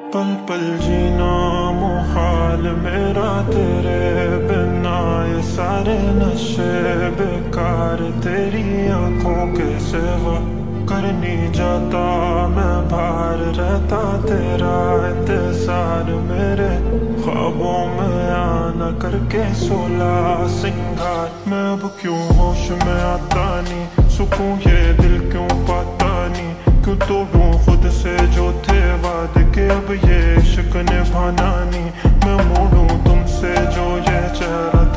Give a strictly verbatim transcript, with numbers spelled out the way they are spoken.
पल पल जीना मुहाल मेरा तेरे बिना, ये सारे नशे बेकार तेरी आंखों के सिवा। करनी जाता मैं भार रहता तेरा इंतजार, मेरे ख्वाबों में आना करके सोला सिंगार। मैं अब क्यों होश में आता नहीं, सुकून ये दिल क्यों पाता नहीं। क्यों तोड़ूं खुद से जो थे वादे के, अब ये इश्क निभाना नहीं। मैं मोड़ूं तुमसे जो ये चेहरा